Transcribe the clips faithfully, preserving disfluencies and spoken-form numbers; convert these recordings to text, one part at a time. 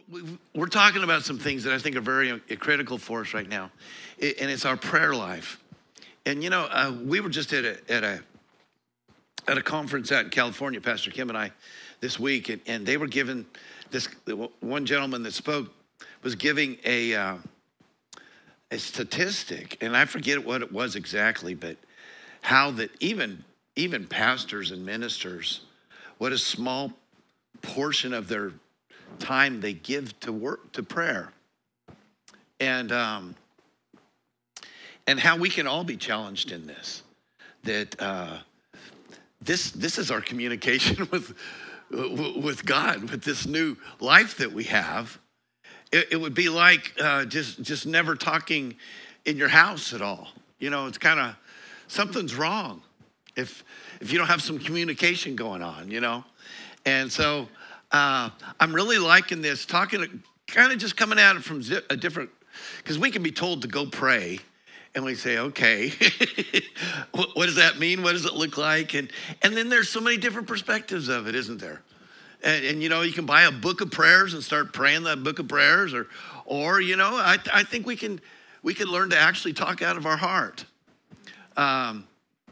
We've- We're talking about some things that I think are very uh, critical for us right now, i- and it's our prayer life. And you know, uh, we were just at a at a at a conference out in California, Pastor Kim and I, this week, and, and they were given this one gentleman that spoke was giving a uh, a statistic, and I forget what it was exactly, but how that even even pastors and ministers, what a small portion of their time they give to work to prayer, and um, and how we can all be challenged in this. That uh, this this is our communication with with God, with this new life that we have. It, it would be like uh, just just never talking in your house at all. You know, it's kind of something's wrong if if you don't have some communication going on. You know, and so. Uh, I'm really liking this, talking, kind of just coming at it from a different, because we can be told to go pray, and we say, okay, what, what does that mean? What does it look like? And and then there's so many different perspectives of it, isn't there? And, and you know, you can buy a book of prayers and start praying that book of prayers, or, or you know, I I think we can we can learn to actually talk out of our heart. Um.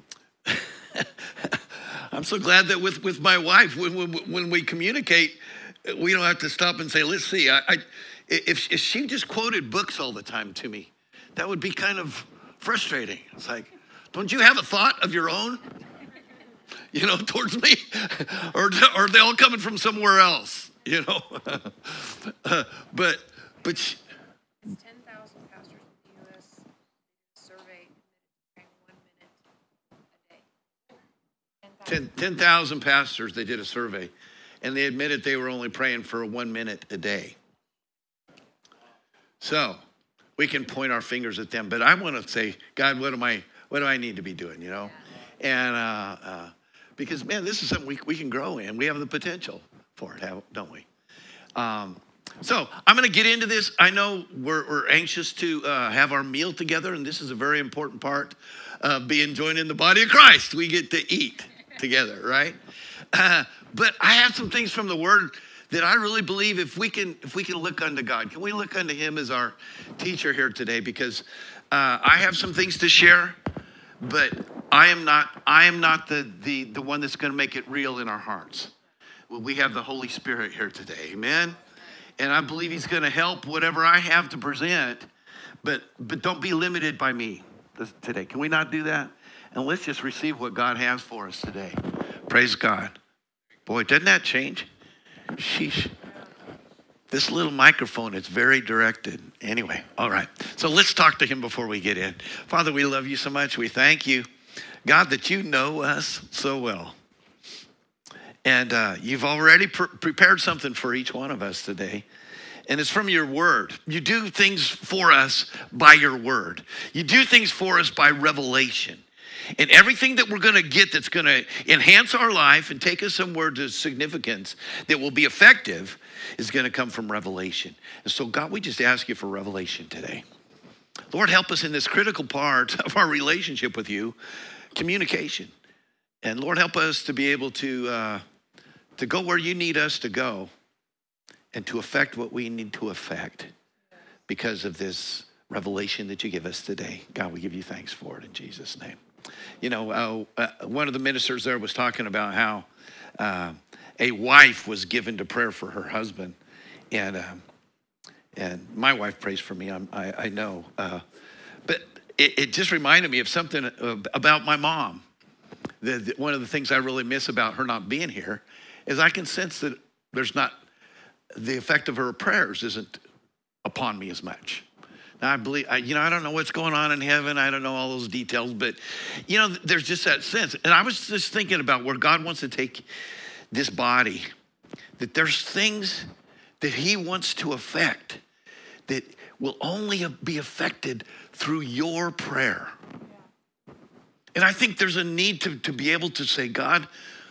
I'm so glad that with, with my wife, when, when when we communicate, we don't have to stop and say, let's see, I, I, if, if she just quoted books all the time to me, that would be kind of frustrating. It's like, don't you have a thought of your own, you know, towards me? or, or are they all coming from somewhere else, you know? uh, but, but. She, ten thousand pastors in the U S survey praying one minute a day. ten thousand pastors, they did a survey, and they admitted they were only praying for one minute a day. So we can point our fingers at them, but I want to say, God, what am I, what do I need to be doing, you know? And uh, uh, because, man, this is something we, we can grow in. We have the potential for it, don't we? Um, so I'm going to get into this. I know we're, we're anxious to uh, have our meal together, and this is a very important part of being joined in the body of Christ. We get to eat together, right? Uh, but I have some things from the Word that I really believe if we can, if we can look unto God, can we look unto Him as our teacher here today? Because uh, I have some things to share, but I am not, I am not the the the one that's going to make it real in our hearts. Well, we have the Holy Spirit here today, amen. And I believe He's going to help whatever I have to present, but but don't be limited by me this, today. Can we not do that? And let's just receive what God has for us today. Praise God. Boy, doesn't that change? Sheesh. This little microphone is very directed. Anyway, all right. So let's talk to Him before we get in. Father, we love You so much. We thank You, God, that You know us so well. And uh, You've already pre- prepared something for each one of us today. And it's from Your Word. You do things for us by Your Word. You do things for us by revelation. And everything that we're going to get that's going to enhance our life and take us somewhere to significance that will be effective is going to come from revelation. And so, God, we just ask You for revelation today. Lord, help us in this critical part of our relationship with You, communication. And Lord, help us to be able to, uh, to go where You need us to go and to affect what we need to affect because of this revelation that You give us today. God, we give You thanks for it in Jesus' name. You know, uh, uh, one of the ministers there was talking about how uh, a wife was given to prayer for her husband. And um, and my wife prays for me, I'm, I, I know. Uh, but it, it just reminded me of something about my mom. The, the, one of the things I really miss about her not being here is I can sense that there's not, the effect of her prayers isn't upon me as much. Now, I believe, I, you know, I don't know what's going on in heaven. I don't know all those details, but, you know, there's just that sense. And I was just thinking about where God wants to take this body, that there's things that He wants to affect that will only be affected through your prayer. And I think there's a need to, to be able to say, God,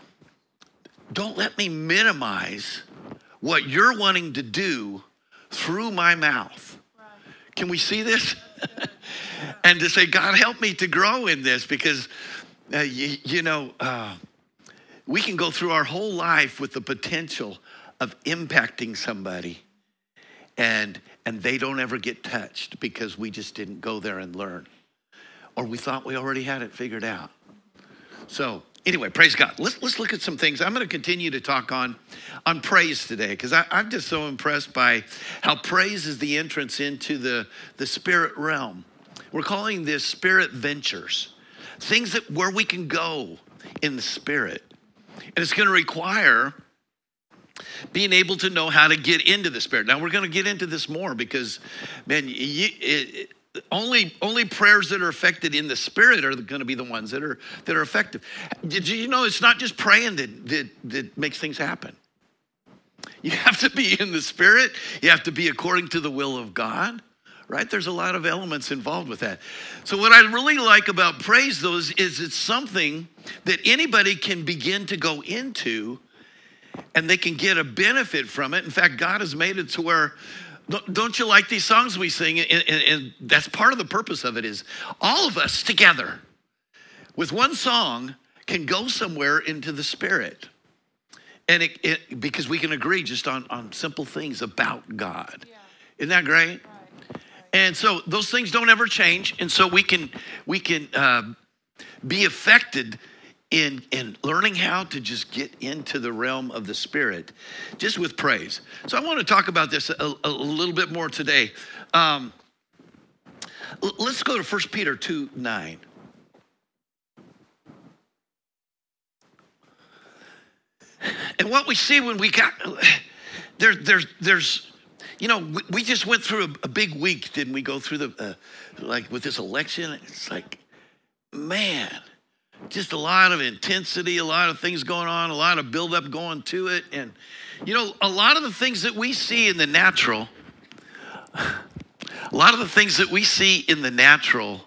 don't let me minimize what You're wanting to do through my mouth. Can we see this? And to say, God, help me to grow in this because, uh, you, you know, uh, we can go through our whole life with the potential of impacting somebody and and they don't ever get touched because we just didn't go there and learn, or we thought we already had it figured out. So anyway, praise God. Let's let's look at some things. I'm going to continue to talk on on praise today because I'm just so impressed by how praise is the entrance into the the spirit realm. We're calling this spirit ventures, things that where we can go in the spirit, and it's going to require being able to know how to get into the spirit. Now we're going to get into this more because, man, you, it, it, only only prayers that are affected in the spirit are going to be the ones that are that are effective. Did you know it's not just praying that that, that makes things happen? You have to be in the spirit. You have to be according to the will of God, right? There's a lot of elements involved with that. So what I really like about praise, though, is, is it's something that anybody can begin to go into, and they can get a benefit from it. In fact, God has made it to where, don't you like these songs we sing? And, and, and that's part of the purpose of it, is all of us together with one song can go somewhere into the spirit. And it, it because we can agree just on, on simple things about God. Yeah. Isn't that great? Right. Right. And so those things don't ever change. And so we can, we can uh, be affected in in learning how to just get into the realm of the spirit just with praise. So I want to talk about this a, a little bit more today. Um, let's go to First Peter two nine. And what we see when we got there, there's there's you know, we, we just went through a, a big week, didn't we? Go through the uh, like with this election. It's like, man, just a lot of intensity, a lot of things going on, a lot of buildup going to it. And, you know, a lot of the things that we see in the natural, a lot of the things that we see in the natural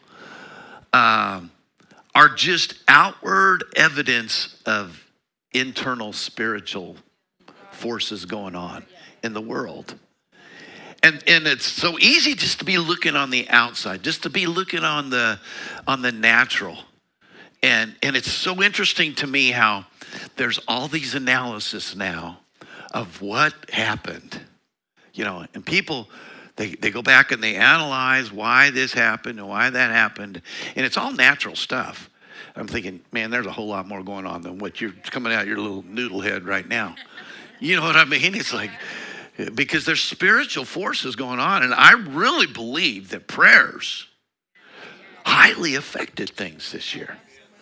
um, are just outward evidence of internal spiritual forces going on in the world. And and it's so easy just to be looking on the outside, just to be looking on the on the natural. And and it's so interesting to me how there's all these analysis now of what happened, you know, and people, they, they go back and they analyze why this happened and why that happened. And it's all natural stuff. I'm thinking, man, there's a whole lot more going on than what you're coming out your little noodle head right now. You know what I mean? It's like, because there's spiritual forces going on. And I really believe that prayers highly affected things this year.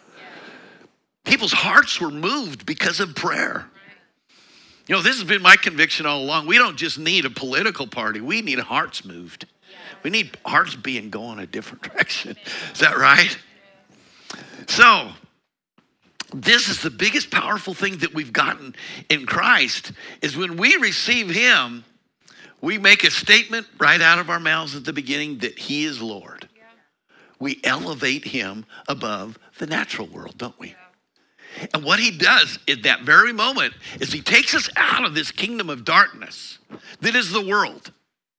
People's hearts were moved because of prayer. You know, this has been my conviction all along. We don't just need a political party. We need hearts moved. We need hearts being going a different direction. Is that right? So, this is the biggest powerful thing that we've gotten in Christ, is when we receive him, we make a statement right out of our mouths at the beginning that he is Lord. We elevate him above the natural world, don't we? And what he does in that very moment is he takes us out of this kingdom of darkness that is the world.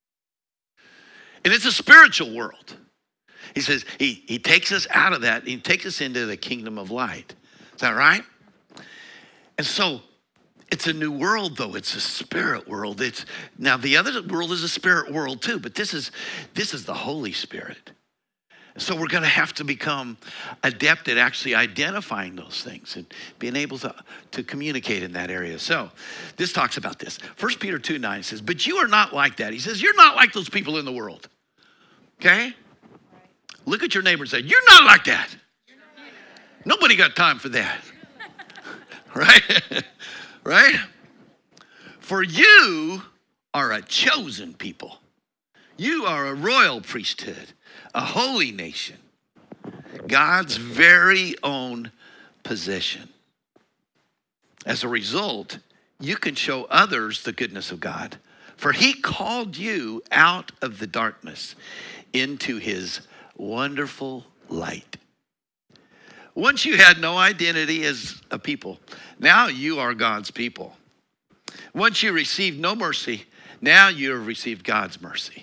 And it's a spiritual world. He says he, he takes us out of that. And he takes us into the kingdom of light. Is that right? And so it's a new world, though. It's a spirit world. It's now the other world is a spirit world too, but this is this is the Holy Spirit. So we're going to have to become adept at actually identifying those things and being able to, to communicate in that area. So this talks about this. First Peter two nine says, but you are not like that. He says, you're not like those people in the world. Okay? Right. Look at your neighbor and say, you're not like that. Nobody got time for that. Right? Right? For you are a chosen people. You are a royal priesthood, a holy nation, God's very own possession. As a result, you can show others the goodness of God, for he called you out of the darkness into his wonderful light. Once you had no identity as a people, now you are God's people. Once you received no mercy, now you have received God's mercy.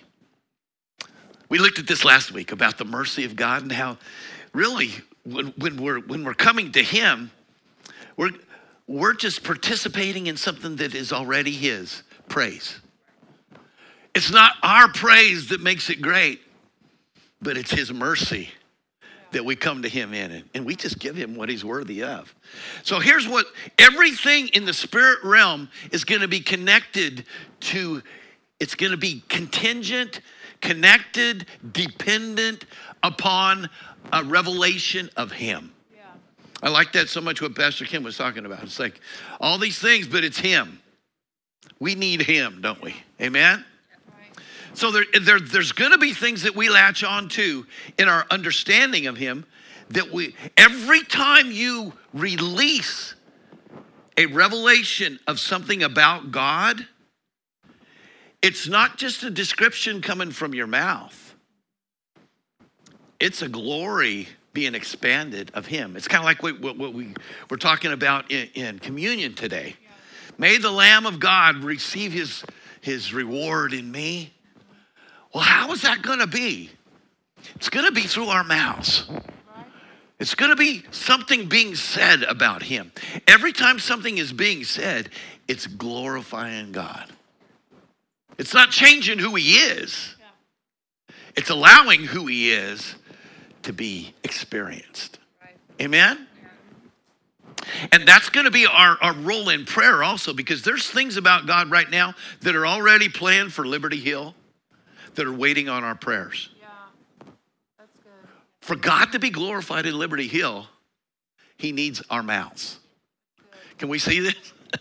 We looked at this last week about the mercy of God and how really when, when we're when we're coming to him, we're we're just participating in something that is already his praise. It's not our praise that makes it great, but it's his mercy that we come to him in, and we just give him what he's worthy of. So here's what, everything in the spirit realm is going to be connected to, it's going to be contingent, connected, dependent upon a revelation of him. Yeah. I like that so much what Pastor Kim was talking about. It's like all these things, but it's him. We need him, don't we? Amen? So there, there, there's going to be things that we latch on to in our understanding of him that we, every time you release a revelation of something about God, it's not just a description coming from your mouth. It's a glory being expanded of him. It's kind of like what, what, what we were talking about in, in communion today. May the Lamb of God receive his, his reward in me. Well, how is that going to be? It's going to be through our mouths. It's going to be something being said about him. Every time something is being said, it's glorifying God. It's not changing who he is. It's allowing who he is to be experienced. Amen? And that's going to be our, our role in prayer also, because there's things about God right now that are already planned for Liberty Hill that are waiting on our prayers. Yeah, that's good. For God to be glorified in Liberty Hill, he needs our mouths. Good. Can we see this?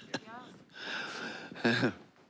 Yeah.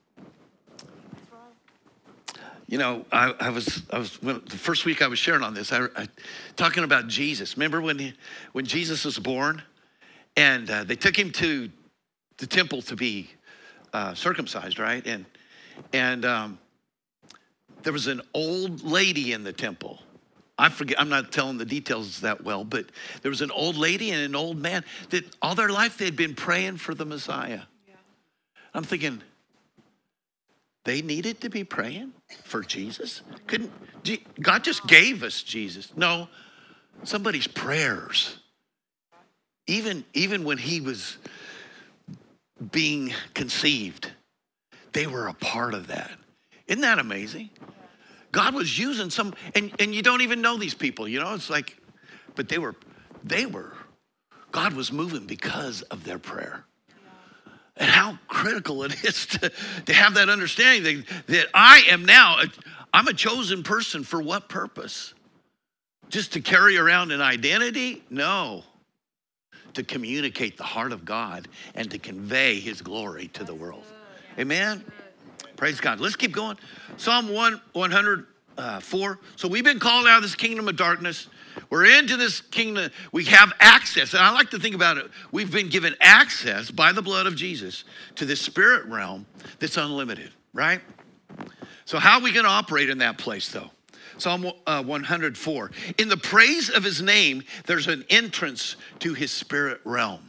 You know, I, I was, I was when, the first week I was sharing on this, I, I talking about Jesus. Remember when he, when Jesus was born, and uh, they took him to the temple to be uh, circumcised, right? And and um, there was an old lady in the temple. I forget, I'm not telling the details that well, but there was an old lady and an old man that all their life they'd been praying for the Messiah. Yeah. I'm thinking, they needed to be praying for Jesus? Couldn't, God just gave us Jesus. No, somebody's prayers. Even, even when he was being conceived, they were a part of that. Isn't that amazing? God was using some, and, and you don't even know these people, you know, it's like, but they were, they were, God was moving because of their prayer. And how critical it is to, to have that understanding that, that I am now, a, I'm a chosen person for what purpose? Just to carry around an identity? No. To communicate the heart of God and to convey his glory to the world. Amen? Praise God. Let's keep going. Psalm one, one hundred four. So we've been called out of this kingdom of darkness. We're into this kingdom. We have access. And I like to think about it. We've been given access by the blood of Jesus to this spirit realm that's unlimited, right? So how are we going to operate in that place, though? Psalm uh, one hundred four. In the praise of his name, there's an entrance to his spirit realm.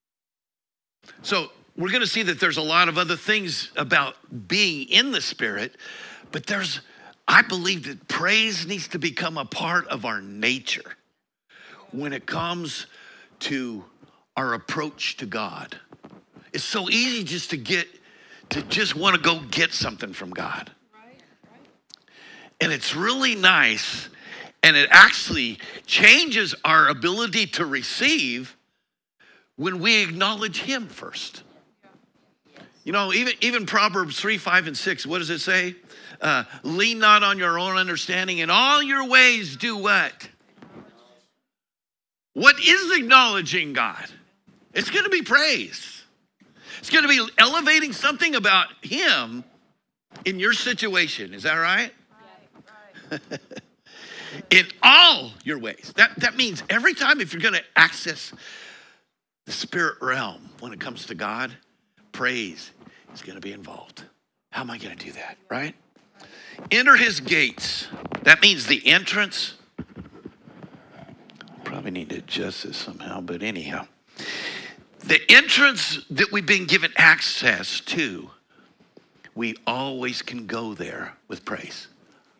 So we're going to see that there's a lot of other things about being in the spirit, but there's, I believe that praise needs to become a part of our nature when it comes to our approach to God. It's so easy just to get, to just want to go get something from God. And it's really nice, and it actually changes our ability to receive when we acknowledge him first. You know, even, even Proverbs three, five, and six, what does it say? Uh, lean not on your own understanding. In all your ways do what? What is acknowledging God? It's going to be praise. It's going to be elevating something about him in your situation. Is that right? In all your ways. That, that means every time if you're going to access the spirit realm when it comes to God, praise is going to be involved. How am I going to do that, right? Enter his gates. That means the entrance. Probably need to adjust this somehow, but anyhow. The entrance that we've been given access to, we always can go there with praise.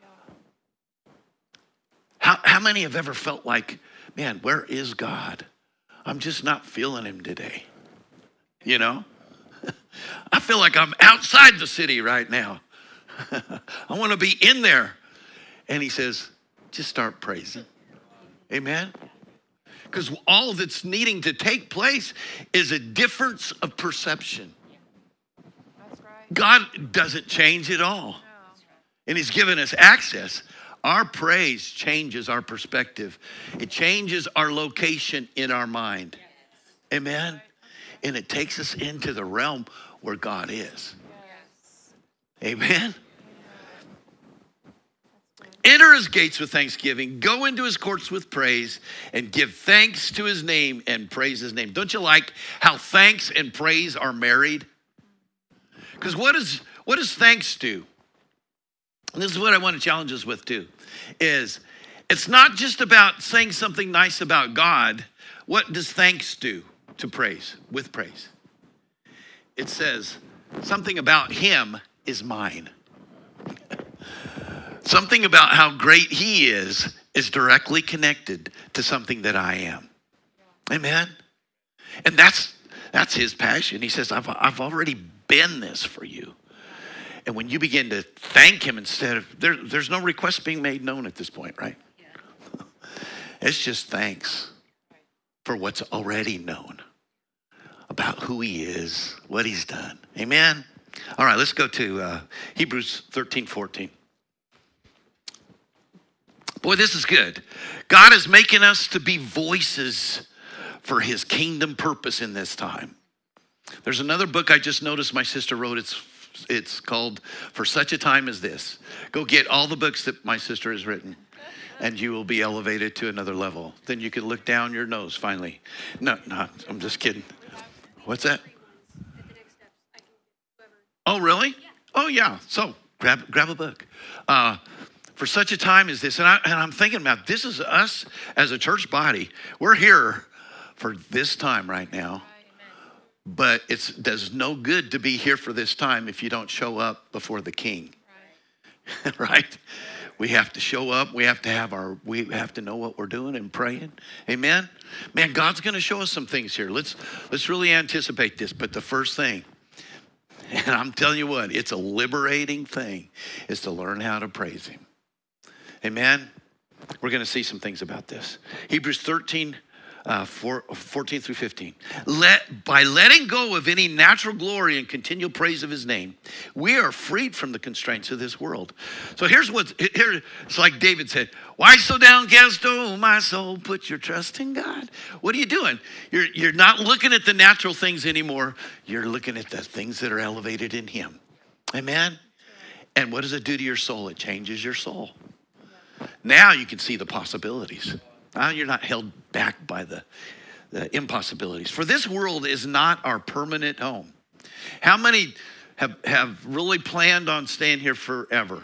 How, how many have ever felt like, man, where is God? I'm just not feeling him today. You know? I feel like I'm outside the city right now. I want to be in there. And he says, just start praising. Amen. Because all that's needing to take place is a difference of perception. That's right. God doesn't change at all. No. And he's given us access. Our praise changes our perspective. It changes our location in our mind. Amen. And it takes us into the realm where God is. Yes. Amen. Enter his gates with thanksgiving, go into his courts with praise, and give thanks to his name and praise his name. Don't you like how thanks and praise are married? Because what, is, what does thanks do? And this is what I want to challenge us with too, is it's not just about saying something nice about God. What does thanks do to praise, with praise? It says something about him is mine. Something about how great he is is directly connected to something that I am. Amen? And that's that's his passion. He says, I've, I've already been this for you. And when you begin to thank him instead of, there, there's no request being made known at this point, right? Yeah. It's just thanks for what's already known about who he is, what he's done. Amen? All right, let's go to uh, Hebrews thirteen fourteen. Boy, this is good. God is making us to be voices for his kingdom purpose in this time. There's another book I just noticed my sister wrote. It's it's called For Such a Time as This. Go get all the books that my sister has written, and you will be elevated to another level. Then you can look down your nose finally. No, no, I'm just kidding. What's that? Oh, really? Oh, yeah. So grab grab a book. Uh, For such a time as this, and, I, and I'm thinking about this is us as a church body. We're here for this time right now, but it does no good to be here for this time if you don't show up before the King, right? Right? We have to show up. We have to have our. We have to know what we're doing and praying. Amen. Man, God's going to show us some things here. Let's let's really anticipate this. But the first thing, and I'm telling you what, it's a liberating thing, is to learn how to praise him. Amen. We're going to see some things about this. Hebrews thirteen, uh, four, fourteen through fifteen. Let, by letting go of any natural glory and continual praise of his name, we are freed from the constraints of this world. So here's what, here, it's like David said, why so downcast, oh my soul, put your trust in God. What are you doing? You're, you're not looking at the natural things anymore. You're looking at the things that are elevated in him. Amen. And what does it do to your soul? It changes your soul. Now you can see the possibilities. Now you're not held back by the, the impossibilities. For this world is not our permanent home. How many have, have really planned on staying here forever?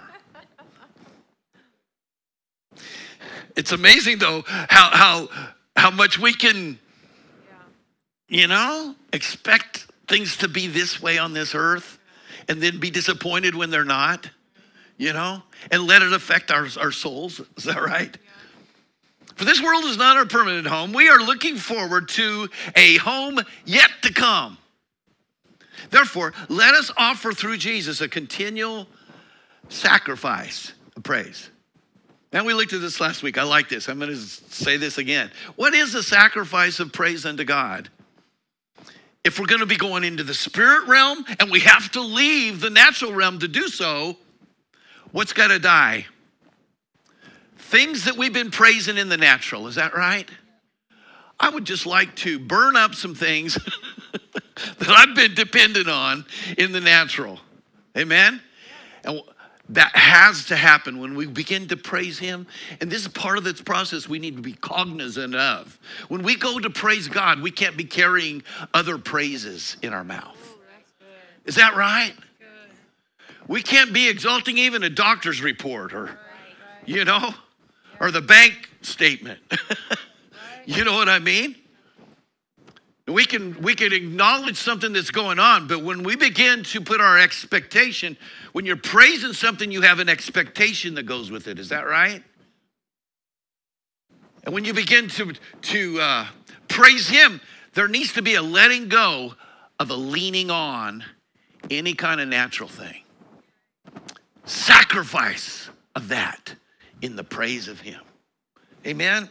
It's amazing though how how how much we can, you know, expect things to be this way on this earth and then be disappointed when they're not. You know, and let it affect our, our souls. Is that right? Yeah. For this world is not our permanent home. We are looking forward to a home yet to come. Therefore, let us offer through Jesus a continual sacrifice of praise. Now, we looked at this last week. I like this. I'm going to say this again. What is a sacrifice of praise unto God? If we're going to be going into the spirit realm and we have to leave the natural realm to do so, what's got to die? Things that we've been praising in the natural. Is that right? I would just like to burn up some things that I've been dependent on in the natural. Amen? And that has to happen when we begin to praise him. And this is part of this process we need to be cognizant of. When we go to praise God, we can't be carrying other praises in our mouth. Is that right? We can't be exalting even a doctor's report or, right, right. you know, yeah. or the bank statement. Right. You know what I mean? We can, we can acknowledge something that's going on, but when we begin to put our expectation, when you're praising something, you have an expectation that goes with it. Is that right? And when you begin to, to uh, praise him, there needs to be a letting go of a leaning on any kind of natural thing. sacrifice of that in the praise of him. Amen.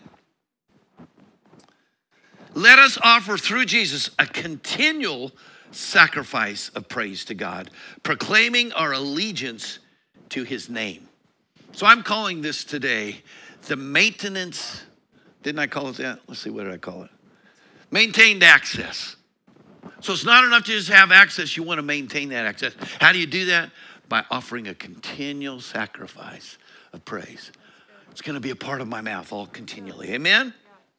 Let us offer through Jesus a continual sacrifice of praise to God, proclaiming our allegiance to his name. So I'm calling this today the maintenance, didn't I call it that? Let's see, what did I call it? Maintained access. So it's not enough to just have access, you want to maintain that access. How do you do that? By offering a continual sacrifice of praise. It's going to be a part of my mouth all continually. Amen?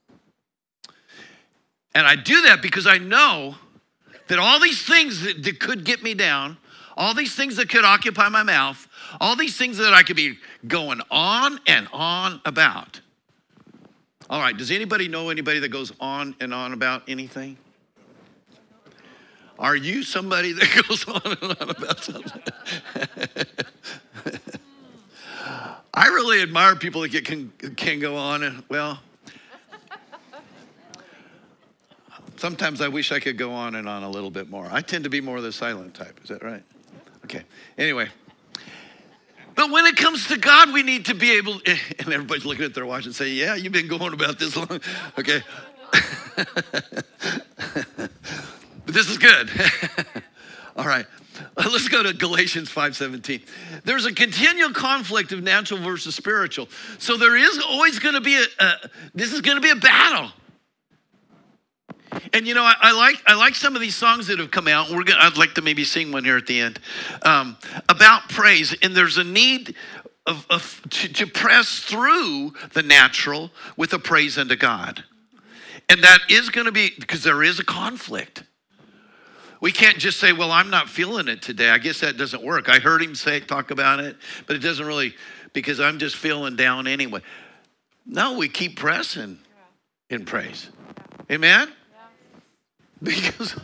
And I do that because I know that all these things that, that could get me down, all these things that could occupy my mouth, all these things that I could be going on and on about. All right, does anybody know anybody that goes on and on about anything? Are you somebody that goes on and on about something? I really admire people that get, can, can go on and, well, sometimes I wish I could go on and on a little bit more. I tend to be more of the silent type. Is that right? Okay. Anyway. But when it comes to God, we need to be able, and everybody's looking at their watch and say, yeah, you've been going about this long. Okay. But this is good. All right. Let's go to Galatians five seventeen. There's a continual conflict of natural versus spiritual. So there is always going to be a, a this is going to be a battle. And you know, I, I like I like some of these songs that have come out. We're gonna, I'd like to maybe sing one here at the end um, about praise. And there's a need of, of to, to press through the natural with a praise unto God. And that is going to be, because there is a conflict. We can't just say, well, I'm not feeling it today. I guess that doesn't work. I heard him say, talk about it, but it doesn't really, because I'm just feeling down anyway. No, we keep pressing in praise. Amen? Because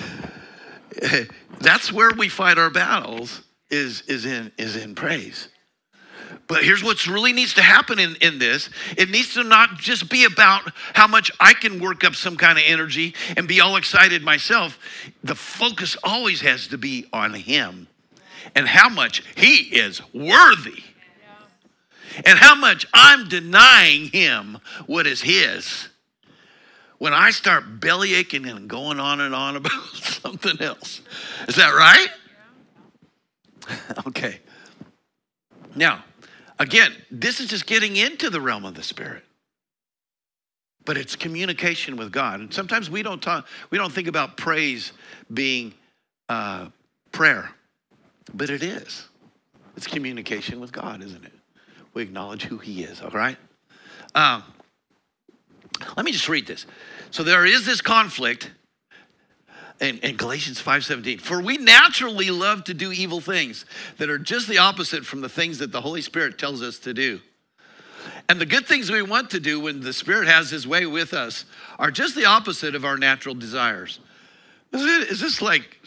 that's where we fight our battles is, is, in, is in praise. But here's what really needs to happen in, in this. It needs to not just be about how much I can work up some kind of energy and be all excited myself. The focus always has to be on him and how much he is worthy. And how much I'm denying him what is his. When I start belly aching and going on and on about something else. Is that right? Okay. Now, again, this is just getting into the realm of the Spirit. But it's communication with God. And sometimes we don't talk, we don't think about praise being uh, prayer. But it is. It's communication with God, isn't it? We acknowledge who he is, all right? Um, let me just read this. So there is this conflict in, in Galatians five seventeen. For we naturally love to do evil things that are just the opposite from the things that the Holy Spirit tells us to do. And the good things we want to do when the Spirit has his way with us are just the opposite of our natural desires. Is, it, is this like,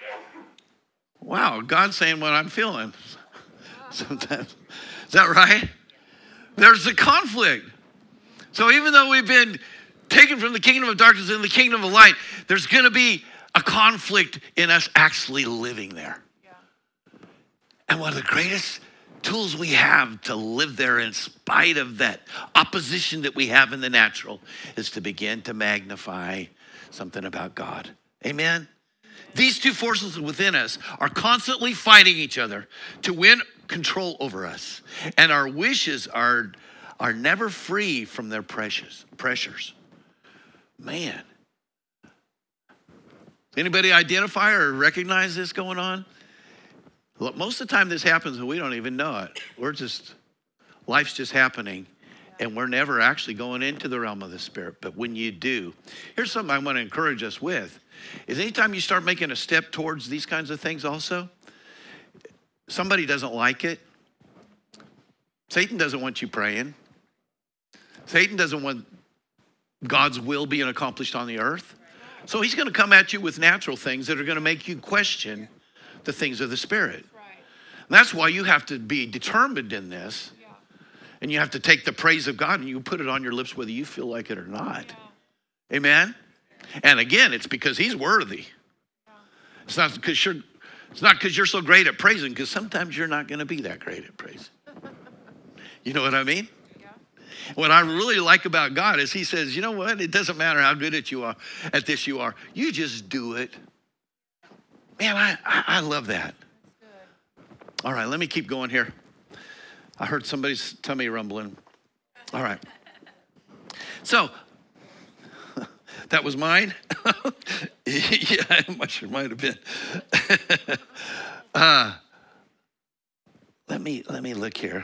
wow, God's saying what I'm feeling sometimes. Is that right? There's a conflict. So even though we've been taken from the kingdom of darkness into the kingdom of light, there's going to be a conflict in us actually living there. Yeah. And one of the greatest tools we have to live there in spite of that opposition that we have in the natural is to begin to magnify something about God. Amen? These two forces within us are constantly fighting each other to win control over us. And our wishes are, are never free from their pressures. pressures. Man. Anybody identify or recognize this going on? Look, most of the time this happens and we don't even know it. We're just, life's just happening and we're never actually going into the realm of the Spirit. But when you do, here's something I want to encourage us with, is anytime you start making a step towards these kinds of things also, somebody doesn't like it. Satan doesn't want you praying. Satan doesn't want God's will being accomplished on the earth. So he's going to come at you with natural things that are going to make you question the things of the Spirit. And that's why you have to be determined in this. And you have to take the praise of God and you put it on your lips whether you feel like it or not. Amen? And again, it's because he's worthy. It's not because you're, It's not because you're so great at praising, because sometimes you're not going to be that great at praising. You know what I mean? Yeah. What I really like about God is he says, you know what? It doesn't matter how good at you are, at this you are. You just do it. Man, I, I, I love that. Good. All right, let me keep going here. I heard somebody's tummy rumbling. All right. So, that was mine? Yeah, it sure might have been. uh, let me let me look here.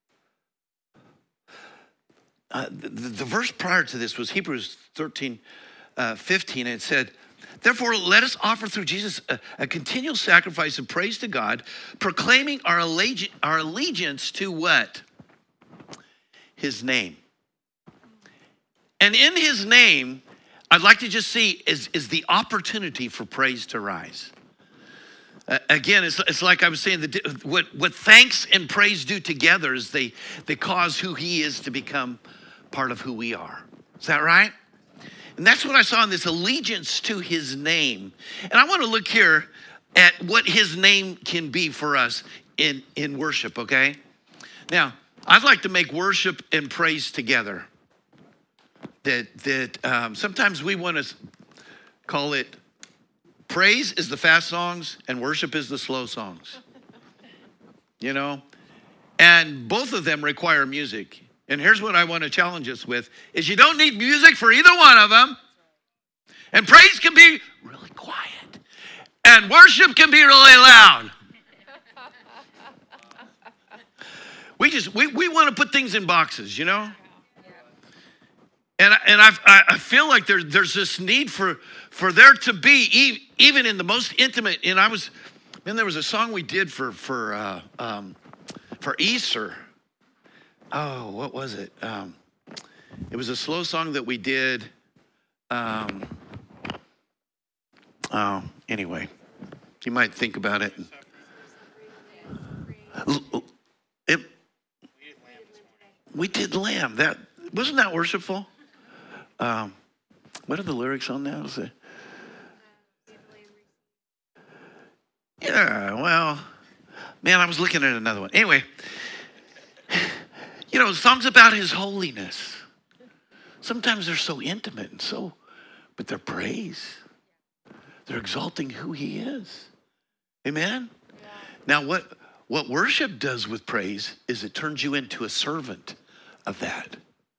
Uh, the, the verse prior to this was Hebrews thirteen, uh, fifteen, and it said, therefore, let us offer through Jesus a, a continual sacrifice of praise to God, proclaiming our, allegi- our allegiance to what? His name. And in his name, I'd like to just see is, is the opportunity for praise to rise. Uh, again, it's, it's like I was saying, the, what, what thanks and praise do together is they, they cause who he is to become part of who we are. Is that right? And that's what I saw in this allegiance to his name. And I want to look here at what his name can be for us in, in worship, okay? Now, I'd like to make worship and praise together. That, that um, sometimes we want to call it praise is the fast songs and worship is the slow songs. You know? And both of them require music. And here's what I want to challenge us with, is you don't need music for either one of them. And praise can be really quiet. And worship can be really loud. We just, we, we want to put things in boxes, you know? And, and I've, I feel like there, there's this need for, for there to be, even in the most intimate, and I was, man, there was a song we did for, for, uh, um, for Easter. Oh, what was it? Um, it was a slow song that we did. Um, oh, anyway, you might think about it. it we did Lamb. That wasn't that worshipful? Um, what are the lyrics on that? Was it? Yeah, well, man, I was looking at another one. Anyway, you know, songs about his holiness. Sometimes they're so intimate and so, but they're praise. They're exalting who he is. Amen? Yeah. Now, what, what worship does with praise is it turns you into a servant of that.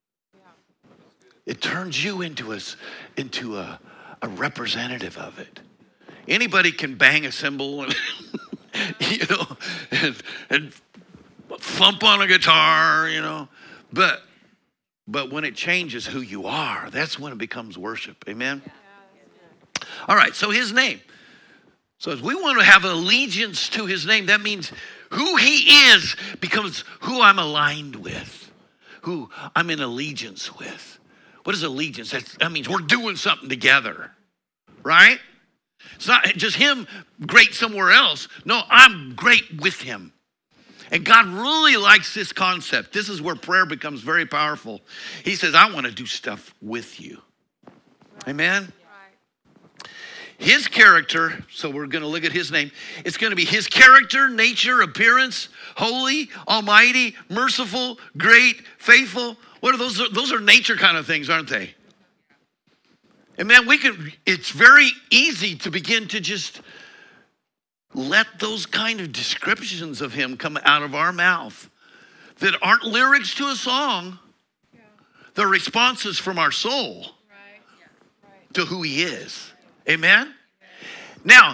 It turns you into a, into a, a representative of it. Anybody can bang a cymbal and, you know, and, and thump on a guitar, you know. But, but when it changes who you are, that's when it becomes worship. Amen? All right, so his name. So as we want to have allegiance to his name, that means who he is becomes who I'm aligned with, who I'm in allegiance with. What is allegiance? That's, that means we're doing something together, right? It's not just him great somewhere else. No, I'm great with him. And God really likes this concept. This is where prayer becomes very powerful. He says, I want to do stuff with you. Right. Amen? Right. His character, so we're going to look at his name. It's going to be his character, nature, appearance, holy, almighty, merciful, great, faithful. What are those? Those are nature kind of things, aren't they? And man, we can, it's very easy to begin to just let those kind of descriptions of him come out of our mouth that aren't lyrics to a song. Yeah. They're responses from our soul right. Yeah. Right. to who he is. Amen? Amen? Now,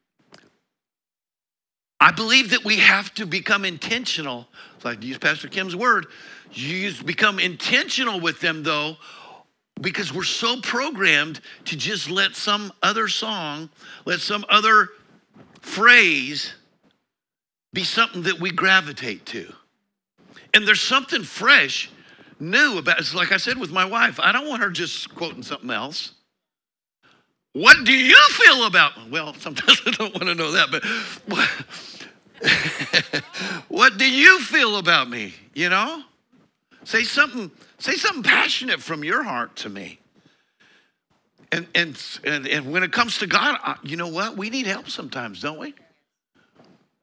I believe that we have to become intentional, like to use Pastor Kim's word, you become intentional with them though, because we're so programmed to just let some other song, let some other phrase be something that we gravitate to. And there's something fresh, new about it. It's like I said with my wife, I don't want her just quoting something else. What do you feel about, well, sometimes I don't want to know that, but what, what do you feel about me, you know? Say something, say something passionate from your heart to me. And and and, and when it comes to God, you know what? We need help sometimes, don't we?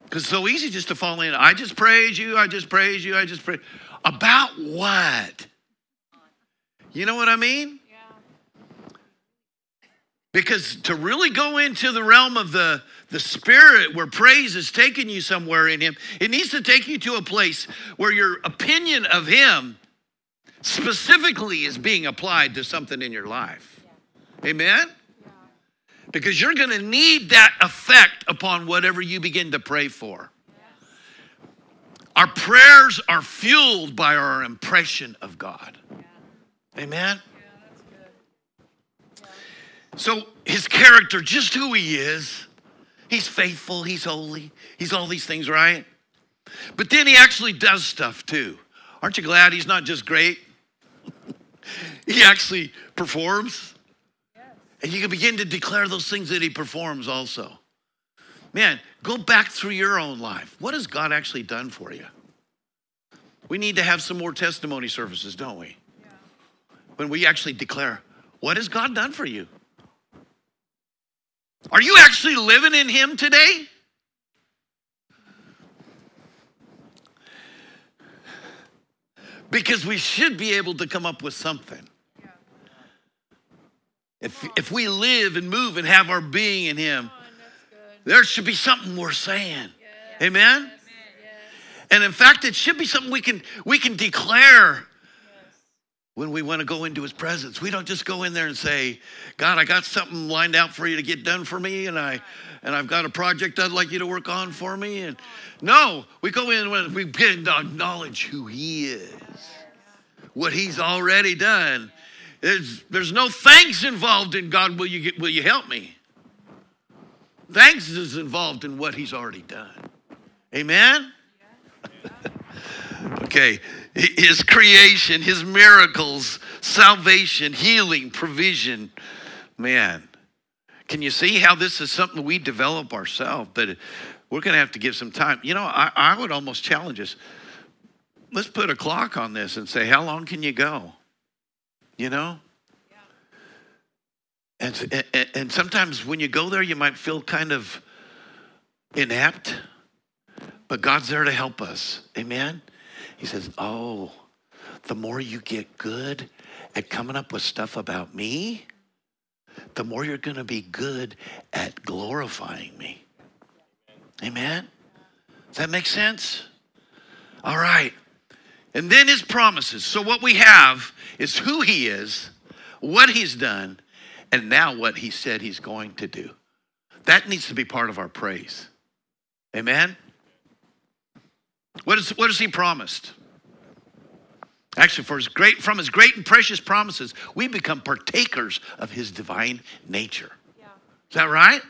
Because it's so easy just to fall in. I just praise you, I just praise you, I just praise. About what? You know what I mean? Yeah. Because to really go into the realm of the, the Spirit where praise is taking you somewhere in Him, it needs to take you to a place where your opinion of Him specifically is being applied to something in your life. Yeah. Amen? Yeah. Because you're going to need that effect upon whatever you begin to pray for. Yes. Our prayers are fueled by our impression of God. Yeah. Amen? Yeah, that's good. Yeah. So His character, just who He is, He's faithful, He's holy, He's all these things, right? But then He actually does stuff too. Aren't you glad He's not just great? He actually performs. Yes. And you can begin to declare those things that He performs also. Man, go back through your own life. What has God actually done for you? We need to have some more testimony services, don't we? Yeah. When we actually declare, what has God done for you? Are you actually living in Him today? Because we should be able to come up with something. Yeah. If, if we live and move and have our being in Him, there should be something we're saying. Yes. Amen? Yes. And in fact, it should be something we can, we can declare yes. when we want to go into His presence. We don't just go in there and say, God, I got something lined out for you to get done for me, and, I, and I've got a project I'd like you to work on for me. And no, we go in when we begin to acknowledge who He is. What He's already done. There's, there's no thanks involved in God, will you, get, will you help me? Thanks is involved in what He's already done. Amen? Okay. His creation, His miracles, salvation, healing, provision. Man, can you see how this is something we develop ourselves? But we're going to have to give some time. You know, I, I would almost challenge us. Let's put a clock on this and say, how long can you go? You know? Yeah. And, and, and sometimes when you go there, you might feel kind of inept, but God's there to help us. Amen? He says, oh, the more you get good at coming up with stuff about me, the more you're going to be good at glorifying me. Amen? Does that make sense? All right. And then His promises. So what we have is who He is, what He's done, and now what He said He's going to do. That needs to be part of our praise. Amen? What is, what has He promised? Actually, for his great, from His great and precious promises, we become partakers of His divine nature. Yeah. Is that right?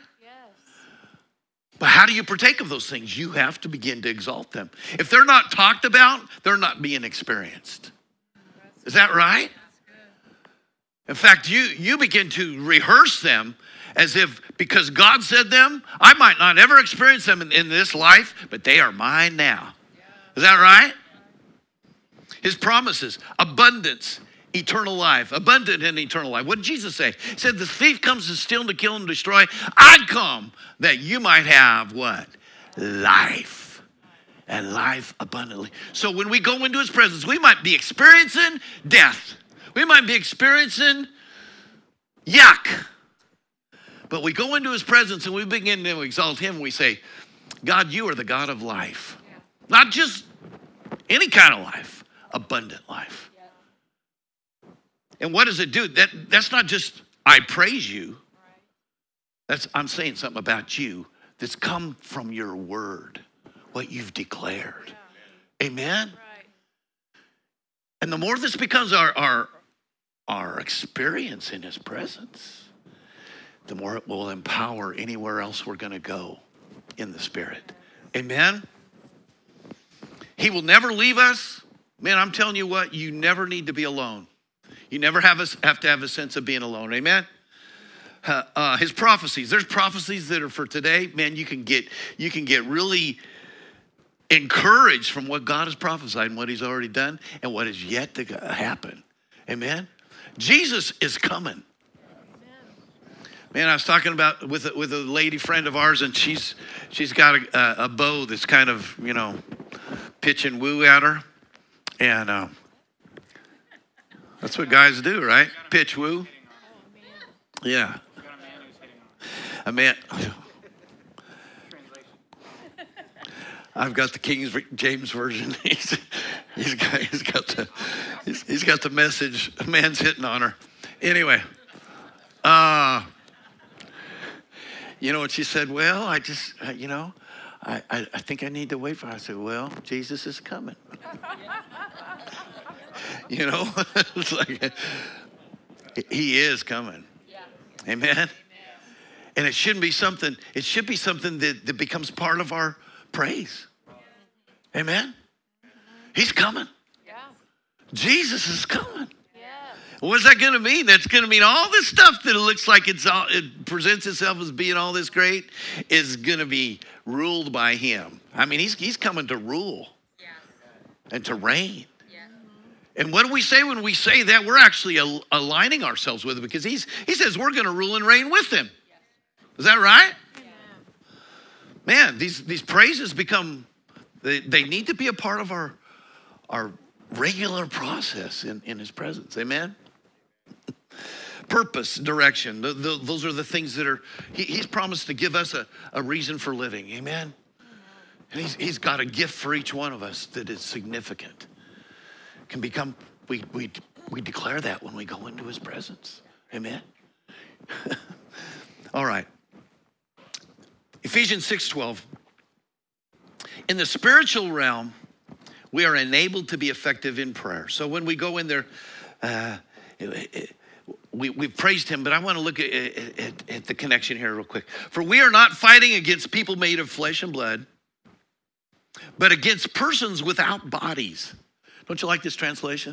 But how do you partake of those things? You have to begin to exalt them. If they're not talked about, they're not being experienced. Is that right? In fact, you, you begin to rehearse them as if, because God said them, I might not ever experience them in, in this life, but they are mine now. Is that right? His promises, abundance, eternal life, abundant and eternal life. What did Jesus say? He said, the thief comes to steal, to kill, and destroy. I come that you might have what? Life. And life abundantly. So when we go into His presence, we might be experiencing death. We might be experiencing yuck. But we go into His presence and we begin to exalt Him. And we say, God, you are the God of life. Yeah. Not just any kind of life, abundant life. And what does it do? That, that's not just, I praise you. That's, I'm saying something about you that's come from your word, what you've declared. Yeah. Amen? Right. And the more this becomes our, our, our experience in His presence, the more it will empower anywhere else we're going to go in the Spirit. Amen? He will never leave us. Man, I'm telling you what, you never need to be alone. You never have, a, have to have a sense of being alone. Amen? Uh, uh, his prophecies. There's prophecies that are for today. Man, you can get you can get really encouraged from what God has prophesied and what He's already done and what is yet to happen. Amen? Jesus is coming. Amen. Man, I was talking about with a, with a lady friend of ours, and she's she's got a, a bow that's kind of, you know, pitch and woo at her, and uh, that's what guys do, right? Pitch woo. Yeah. A man. I've got the King James version. He's, he's got he's got the he's, he's got the message. A man's hitting on her. Anyway, uh, you know what she said? Well, I just uh, you know, I, I I think I need to wait for her. I said, well, Jesus is coming. You know, it's like he is coming. Amen. And it shouldn't be something. It should be something that, that becomes part of our praise. Amen. He's coming. Yeah. Jesus is coming. Yeah. What's that going to mean? That's going to mean all this stuff that it looks like it's all, it presents itself as being all this great is going to be ruled by him. I mean, he's he's coming to rule. Yeah. And to reign. Yeah. And what do we say when we say that? We're actually al- aligning ourselves with it, because he's he says we're going to rule and reign with him. Is that right? Yeah. Man, these these praises become, they, they need to be a part of our our regular process in, in his presence. Amen? Purpose, direction. The, the, those are the things that are, he, he's promised to give us a, a reason for living. Amen? And he's, he's got a gift for each one of us that is significant. Can become, we, we, we declare that when we go into his presence. Amen? All right. Ephesians six twelve. In the spiritual realm, we are enabled to be effective in prayer. So when we go in there, uh, we, we've praised him, but I want to look at, at, at the connection here real quick. For we are not fighting against people made of flesh and blood, but against persons without bodies. Don't you like this translation?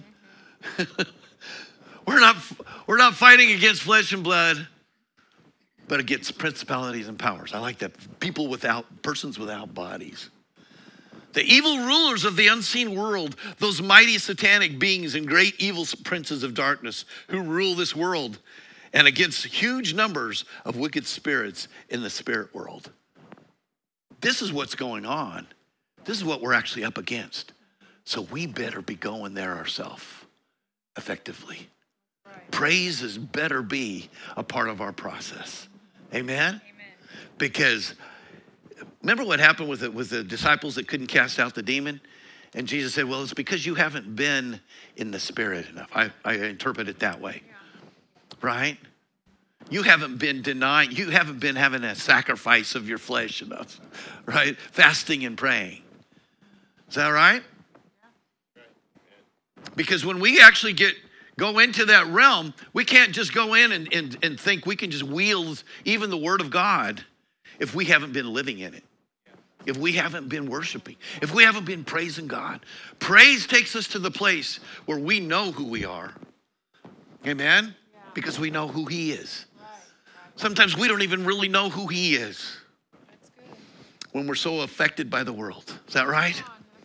we're not we're not fighting against flesh and blood, but against principalities and powers. I like that. People without, persons without bodies. The evil rulers of the unseen world, those mighty satanic beings and great evil princes of darkness who rule this world, and against huge numbers of wicked spirits in the spirit world. This is what's going on. This is what we're actually up against. So we better be going there ourselves effectively. Right. Praise is better be a part of our process. Amen? Amen. Because remember what happened with the, with the disciples that couldn't cast out the demon? And Jesus said, well, it's because you haven't been in the spirit enough. I, I interpret it that way. Yeah. Right? You haven't been denying, you haven't been having a sacrifice of your flesh enough. Right? Fasting and praying. Is that right? Yeah. Because when we actually get go into that realm, we can't just go in and, and, and think we can just wield even the word of God if we haven't been living in it. If we haven't been worshiping, if we haven't been praising God. Praise takes us to the place where we know who we are. Amen? Yeah. Because we know who he is. Right. Sometimes we don't even really know who he is. That's good. When we're so affected by the world. Is that right?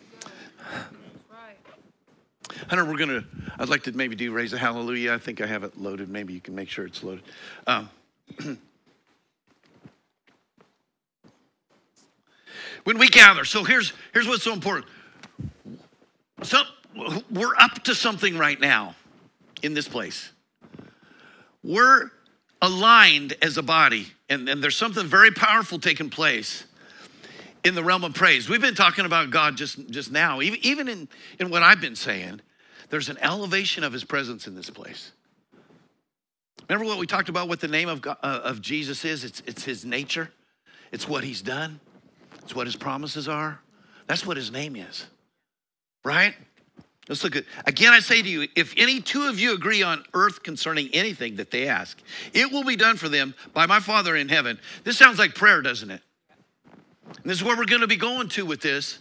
Hunter, we're going to, I'd like to maybe do raise a hallelujah. I think I have it loaded. Maybe you can make sure it's loaded. Um, when we gather, so here's here's what's so important. So we're up to something right now in this place. We're aligned as a body, and, and there's something very powerful taking place in the realm of praise. We've been talking about God just, just now. Even, even in, in what I've been saying, there's an elevation of his presence in this place. Remember what we talked about, what the name of, God, uh, of Jesus is? It's, it's his nature. It's what he's done. It's what his promises are. That's what his name is, right? Let's look at, again, I say to you, if any two of you agree on earth concerning anything that they ask, it will be done for them by my Father in heaven. This sounds like prayer, doesn't it? And this is where we're going to be going to with this.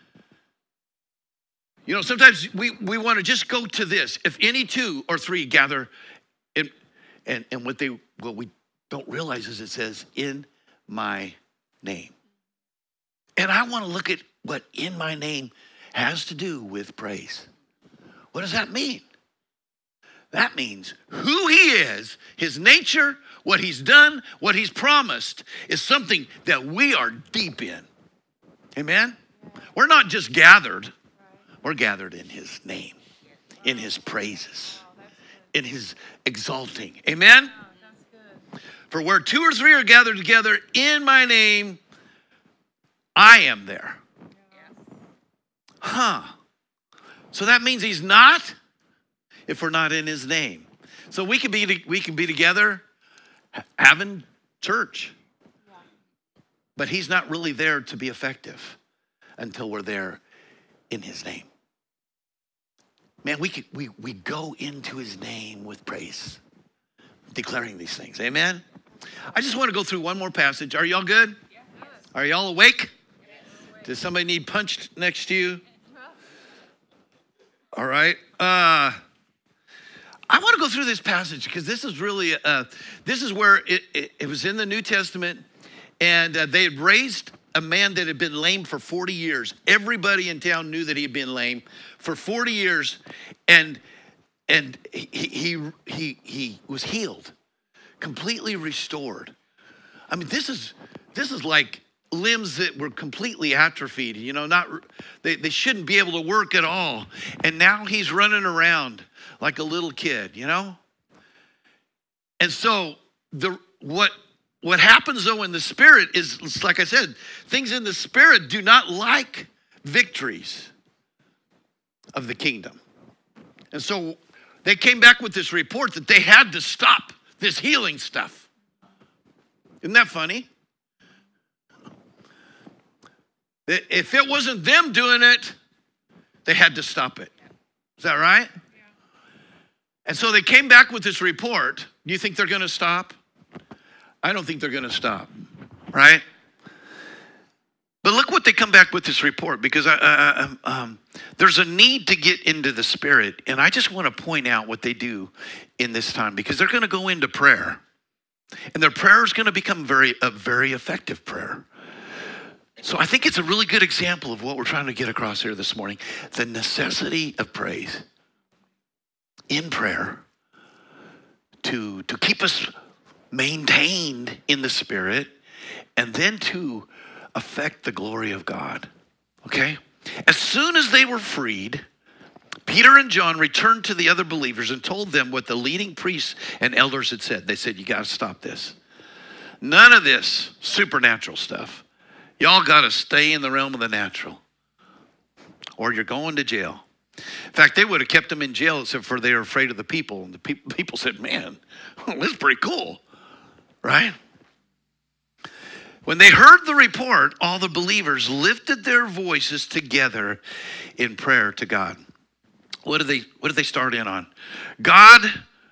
You know, sometimes we, we want to just go to this. If any two or three gather, in, and, and what they what we don't realize is it says, in my name. And I want to look at what in my name has to do with praise. What does that mean? That means who he is, his nature, what he's done, what he's promised is something that we are deep in. Amen? We're not just gathered. We're gathered in his name, in his praises, in his exalting. Amen? For where two or three are gathered together in my name, I am there. Huh. So that means he's not if we're not in his name. So we can be we can be together having church. But he's not really there to be effective until we're there in his name. Man, we could, we we go into his name with praise, declaring these things. Amen? I just want to go through one more passage. Are y'all good? Are y'all awake? Does somebody need punched next to you? All right. Uh, I want to go through this passage because this is really, uh, this is where it, it, it was in the New Testament, and uh, they had raised a man that had been lame for forty years. Everybody in town knew that he had been lame for forty years, and and he he he, he was healed, completely restored. I mean, this is this is like limbs that were completely atrophied, you know, not they, they shouldn't be able to work at all. And now he's running around like a little kid, you know? And so the what what happens though in the spirit is, like I said, things in the spirit do not like victories of the kingdom. And so they came back with this report that they had to stop this healing stuff. Isn't that funny? If it wasn't them doing it, they had to stop it. Is that right? Yeah. And so they came back with this report. Do you think they're going to stop? I don't think they're going to stop, right? But look what they come back with this report, because I, I, I, um, there's a need to get into the spirit. And I just want to point out what they do in this time, because they're going to go into prayer. And their prayer is going to become very a very effective prayer. So I think it's a really good example of what we're trying to get across here this morning. The necessity of praise in prayer to, to keep us maintained in the spirit, and then to affect the glory of God. Okay? As soon as they were freed, Peter and John returned to the other believers and told them what the leading priests and elders had said. They said, you got to stop this. None of this supernatural stuff. Y'all got to stay in the realm of the natural, or you're going to jail. In fact, they would have kept them in jail except for they were afraid of the people. And the pe- people said, man, this is pretty cool, right? When they heard the report, all the believers lifted their voices together in prayer to God. What did they, what did they start in on? God,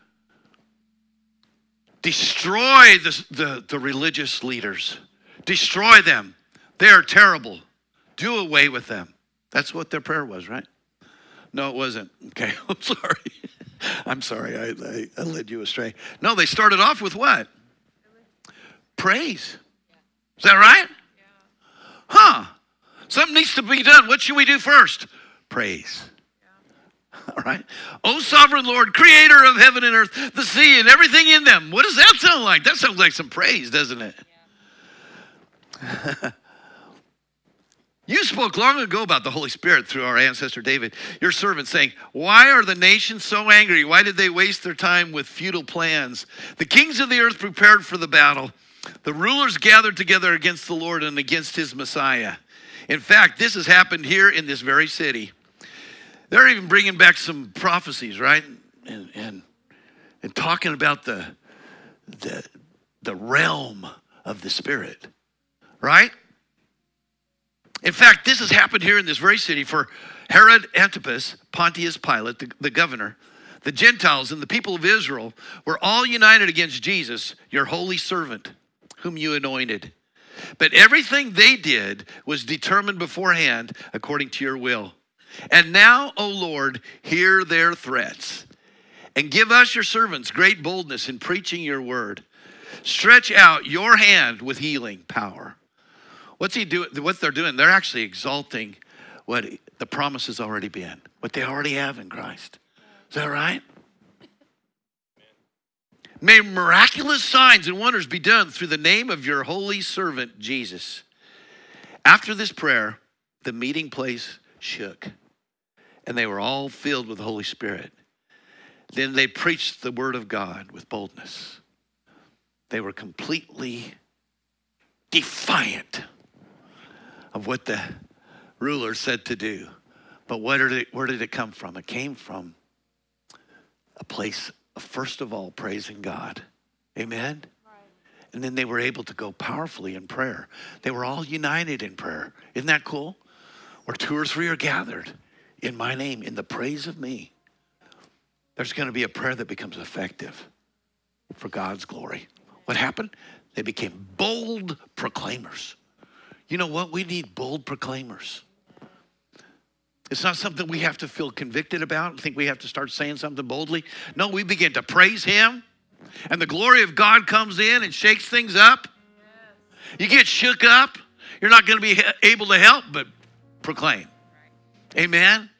destroy the, the, the religious leaders. Destroy them. They are terrible. Do away with them. That's what their prayer was, right? No, it wasn't. Okay, I'm sorry. I'm sorry, I, I, I led you astray. No, they started off with what? Praise. Is that right? Huh. Something needs to be done. What should we do first? Praise. All right. Oh, sovereign Lord, creator of heaven and earth, the sea and everything in them. What does that sound like? That sounds like some praise, doesn't it? Yeah. You spoke long ago about the Holy Spirit through our ancestor David, your servant, saying, why are the nations so angry? Why did they waste their time with futile plans? The kings of the earth prepared for the battle. The rulers gathered together against the Lord and against his Messiah. In fact, this has happened here in this very city. They're even bringing back some prophecies, right? And and, and talking about the, the, the realm of the Spirit, right? In fact, this has happened here in this very city for Herod Antipas, Pontius Pilate, the, the governor. The Gentiles and the people of Israel were all united against Jesus, your holy servant, whom you anointed. But everything they did was determined beforehand according to your will. And now, O Lord, hear their threats and give us, your servants, great boldness in preaching your word. Stretch out your hand with healing power. What's he doing? What they're doing, they're actually exalting what the promise has already been, what they already have in Christ. Is that right? May miraculous signs and wonders be done through the name of your holy servant, Jesus. After this prayer, the meeting place shook, and they were all filled with the Holy Spirit. Then they preached the word of God with boldness. They were completely defiant of what the ruler said to do. But where did it, where did it come from? It came from a place of, first of all, praising God. Amen? Right. And then they were able to go powerfully in prayer. They were all united in prayer. Isn't that cool? Where two or three are gathered in my name, in the praise of me, there's going to be a prayer that becomes effective for God's glory. What happened? They became bold proclaimers. You know what? We need bold proclaimers. It's not something we have to feel convicted about and think we have to start saying something boldly. No, we begin to praise him, and the glory of God comes in and shakes things up. You get shook up, you're not going to be able to help but proclaim. Amen?